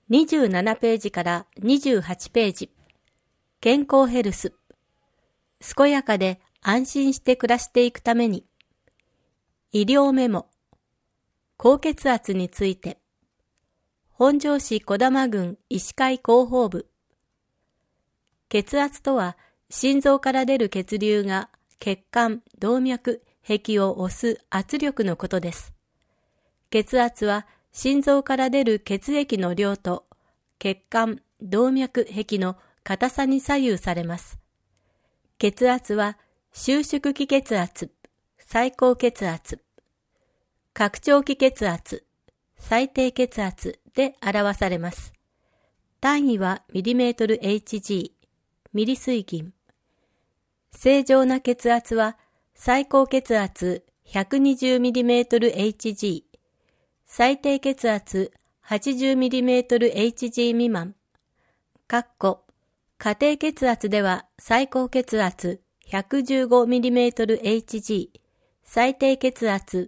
27ページから28ページ。健康ヘルス。健やかで安心して暮らしていくために。医療メモ。高血圧について。本庄市児玉郡医師会広報部。血圧とは、心臓から出る血流が血管、動脈、壁を押す圧力のことです。血圧は心臓から出る血液の量と血管、動脈、壁の硬さに左右されます。血圧は収縮期血圧、最高血圧、拡張期血圧、最低血圧で表されます。単位はミリメートル Hg、ミリ水銀。正常な血圧は最高血圧 120ml/Hg、最低血圧 80ml/Hg 未満。家庭血圧では最高血圧 115ml/Hg、最低血圧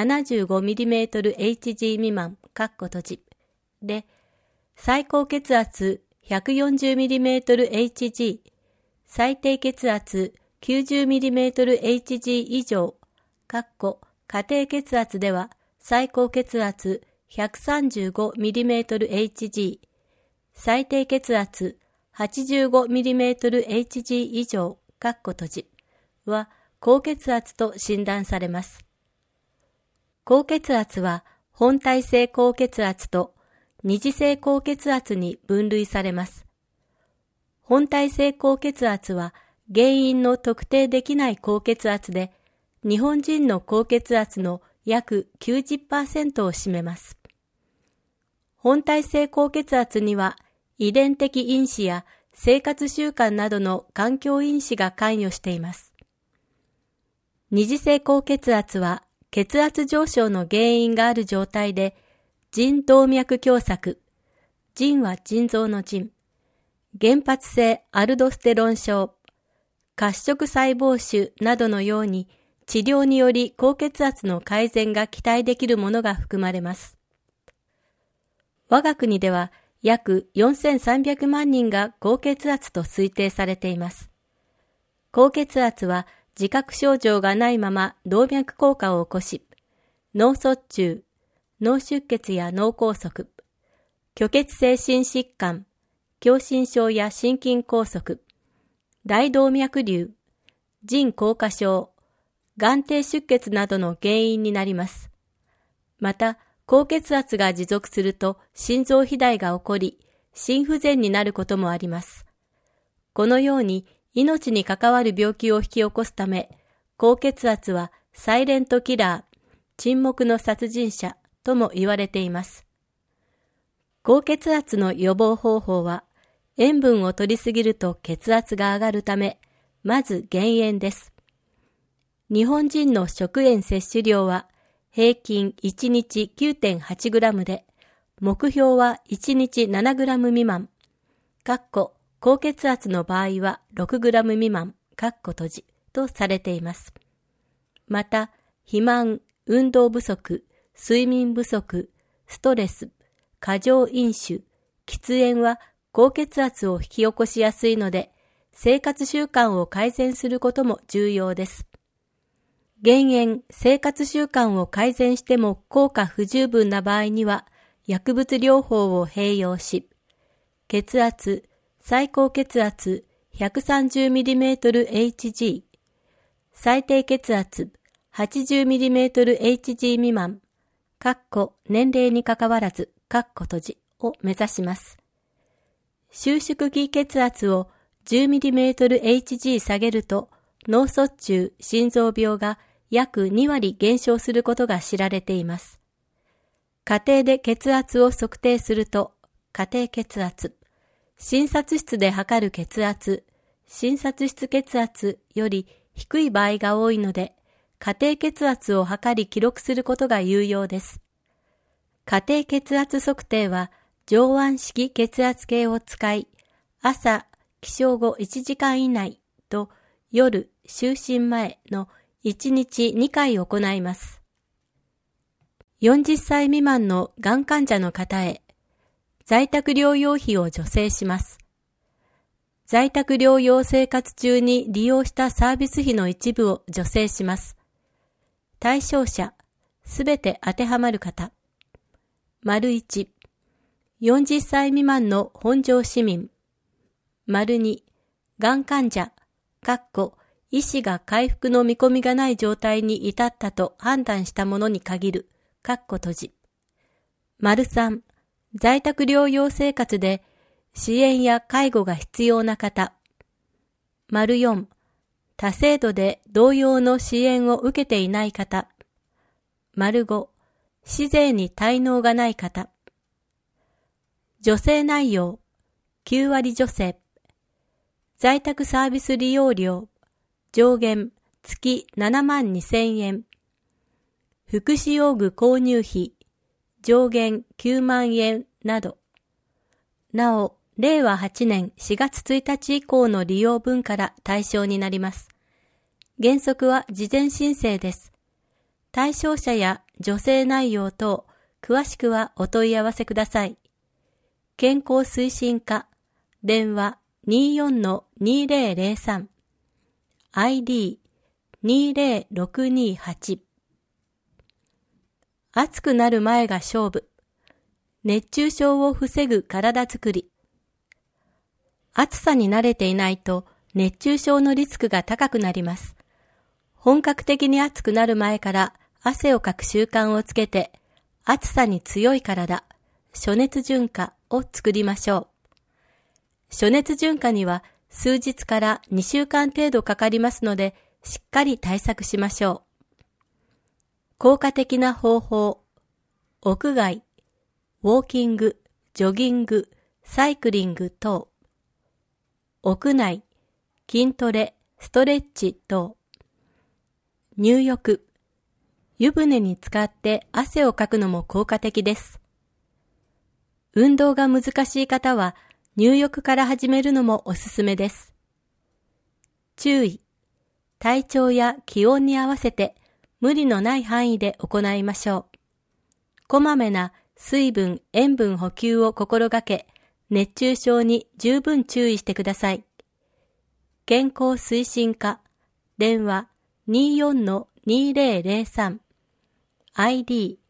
75ml/Hg 未満。で、最高血圧 140ml/Hg、最低血圧 90ml/Hg 以上。家庭血圧では最高血圧 135ml/Hg、最低血圧 85ml/Hg 以上。は高血圧と診断されます。高血圧は本体性高血圧と二次性高血圧に分類されます。本体性高血圧は原因の特定できない高血圧で、日本人の高血圧の約 90% を占めます。本体性高血圧には遺伝的因子や生活習慣などの環境因子が関与しています。二次性高血圧は血圧上昇の原因がある状態で、腎動脈狭窄、腎は腎臓の腎、原発性アルドステロン症、褐色細胞腫などのように治療により高血圧の改善が期待できるものが含まれます。我が国では約4300万人が高血圧と推定されています。高血圧は自覚症状がないまま動脈硬化を起こし、脳卒中、脳出血や脳梗塞、虚血性心疾患、狭心症や心筋梗塞、大動脈瘤、腎硬化症、眼底出血などの原因になります。また、高血圧が持続すると心臓肥大が起こり、心不全になることもあります。このように命に関わる病気を引き起こすため、高血圧はサイレントキラー、沈黙の殺人者とも言われています。高血圧の予防方法は、塩分を摂りすぎると血圧が上がるため、まず減塩です。日本人の食塩摂取量は平均1日 9.8g で、目標は1日 7g 未満。高血圧の場合は 6g 未満、とされています。また、肥満、運動不足、睡眠不足、ストレス、過剰飲酒、喫煙は高血圧を引き起こしやすいので、生活習慣を改善することも重要です。減塩、生活習慣を改善しても効果不十分な場合には、薬物療法を併用し、血圧、最高血圧 130ml/Hg、最低血圧 80ml/Hg 未満、年齢にかかわらず、を目指します。収縮期血圧を 10ml/Hg 下げると、脳卒中、心臓病が約2割減少することが知られています。家庭で血圧を測定すると、家庭血圧、診察室で測る血圧、診察室血圧より低い場合が多いので、家庭血圧を測り記録することが有用です。家庭血圧測定は、上腕式血圧計を使い、朝、起床後1時間以内と夜、就寝前の1日2回行います。40歳未満のがん患者の方へ、 在宅療養費を助成します。在宅療養生活中に利用したサービス費の一部を助成します。対象者、すべて当てはまる方。1、40歳未満の本庄市民。2、がん患者、医師が回復の見込みがない状態に至ったと判断したものに限る。3、在宅療養生活で支援や介護が必要な方。4、他制度で同様の支援を受けていない方。5、市税に滞納がない方。助成内容、9割助成。在宅サービス利用料、上限月72,000円。福祉用具購入費、上限9万円など。なお、令和8年4月1日以降の利用分から対象になります。原則は事前申請です。対象者や助成内容等、詳しくはお問い合わせください。健康推進課、電話 24-2003、ID 20628。暑くなる前が勝負。熱中症を防ぐ体づくり。暑さに慣れていないと熱中症のリスクが高くなります。本格的に暑くなる前から汗をかく習慣をつけて、暑さに強い体、暑熱順化を作りましょう。暑熱順化には数日から2週間程度かかりますので、しっかり対策しましょう。効果的な方法、屋外、ウォーキング、ジョギング、サイクリング等。屋内、筋トレ、ストレッチ等。入浴、湯船に浸かって汗をかくのも効果的です。運動が難しい方は入浴から始めるのもおすすめです。注意、体調や気温に合わせて無理のない範囲で行いましょう。こまめな水分・塩分補給を心がけ、熱中症に十分注意してください。健康推進課、電話 24-2003、ID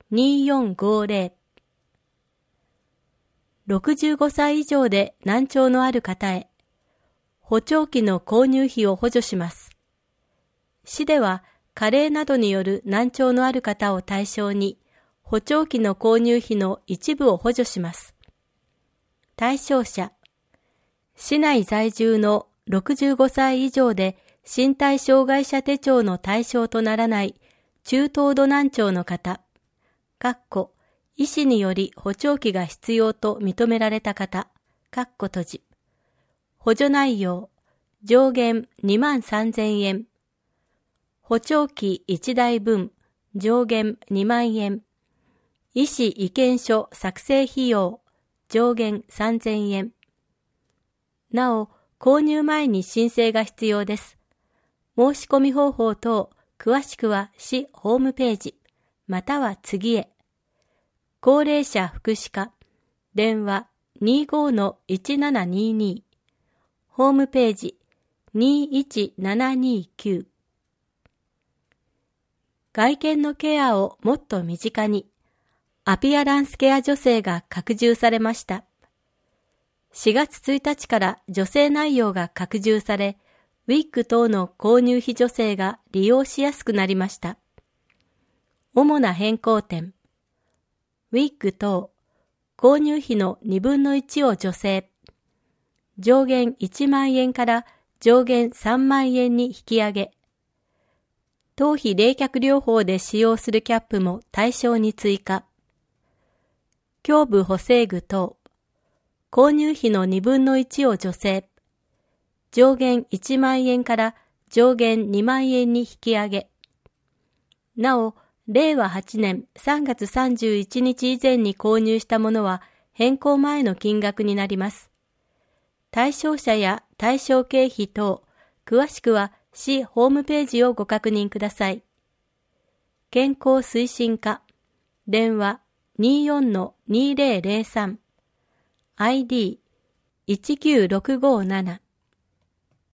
2450。65歳以上で難聴のある方へ、補聴器の購入費を補助します。市では、加齢などによる難聴のある方を対象に、補聴器の購入費の一部を補助します。対象者、市内在住の65歳以上で身体障害者手帳の対象とならない中等度難聴の方、医師により補聴器が必要と認められた方、補助内容、上限23,000円。補聴器1台分、上限2万円。医師意見書作成費用、上限3,000円。なお、購入前に申請が必要です。申し込み方法等、詳しくは市ホームページ、または次へ。高齢者福祉課、電話 25-1722、ホームページ21729。外見のケアをもっと身近に、アピアランスケア助成が拡充されました。4月1日から助成内容が拡充され、ウィッグ等の購入費助成が利用しやすくなりました。主な変更点。ウィッグ等、購入費の2分の1を助成。上限1万円から上限3万円に引き上げ。頭皮冷却療法で使用するキャップも対象に追加。胸部補正具等、購入費の2分の1を助成。上限1万円から上限2万円に引き上げ。なお、令和8年3月31日以前に購入したものは変更前の金額になります。対象者や対象経費等、詳しくは市ホームページをご確認ください。健康推進課、電話 24-2003、 ID19657